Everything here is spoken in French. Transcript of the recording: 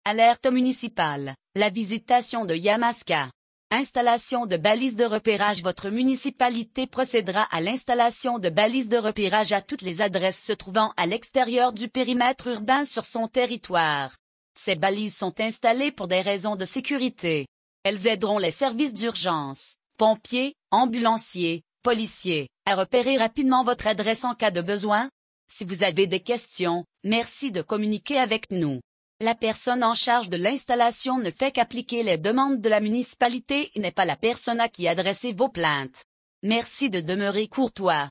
Alerte municipale, la visitation de Yamaska. Installation de balises de repérage. Votre municipalité procédera à l'installation de balises de repérage à toutes les adresses se trouvant à l'extérieur du périmètre urbain sur son territoire. Ces balises sont installées pour des raisons de sécurité. Elles aideront les services d'urgence, pompiers, ambulanciers, policiers, à repérer rapidement votre adresse en cas de besoin. Si vous avez des questions, merci de communiquer avec nous. La personne en charge de l'installation ne fait qu'appliquer les demandes de la municipalité et n'est pas la personne à qui adresser vos plaintes. Merci de demeurer courtois.